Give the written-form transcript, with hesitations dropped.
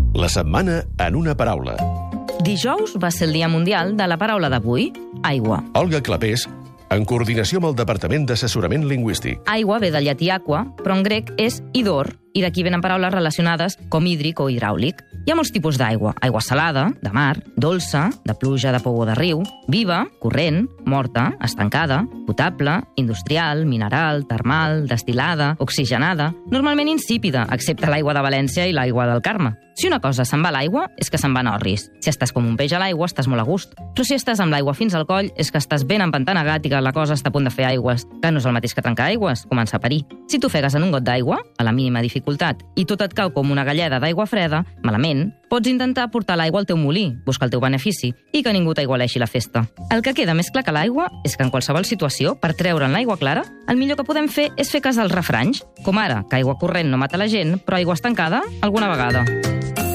La setmana en una paraula. Dijous va ser el Dia Mundial de la paraula d'avui, aigua. Olga Clapés, en coordinació amb el Departament d'Assessorament Lingüístic. Aigua ve del llatí aqua, però en grec és idor, i d'aquí venen paraules relacionades com hídric o hidràulic. Hi ha molts tipus d'aigua. Aigua salada, de mar, dolça, de pluja, de pou o de riu, viva, corrent, morta, estancada, potable, industrial, mineral, termal, destil·lada, oxigenada, normalment insípida, excepte l'aigua de València i l'aigua del Carme. Si una cosa se'n va a l'aigua, és que se'n va en orris. Si estàs com un peix a l'aigua, estàs molt a gust. Però si estàs amb l'aigua fins al coll, és que estàs ben empantanegat i que la cosa està a punt de fer aigües, que no és el mateix que trencar aigües, començar a parir. Si t'ofegues en un got d'aigua, a la mínima dificultat, i tot et cau com una galleda d'aigua freda, malament, pots intentar portar l'aigua al teu molí, buscar el teu benefici, i que ningú t'aigualeixi la festa. El que queda més clar que l'aigua és que en qualsevol situació, per treure'n l'aigua clara, el millor que podem fer és fer cas als refranys, com ara que aigua corrent no mata la gent, però aigua estancada, alguna vegada.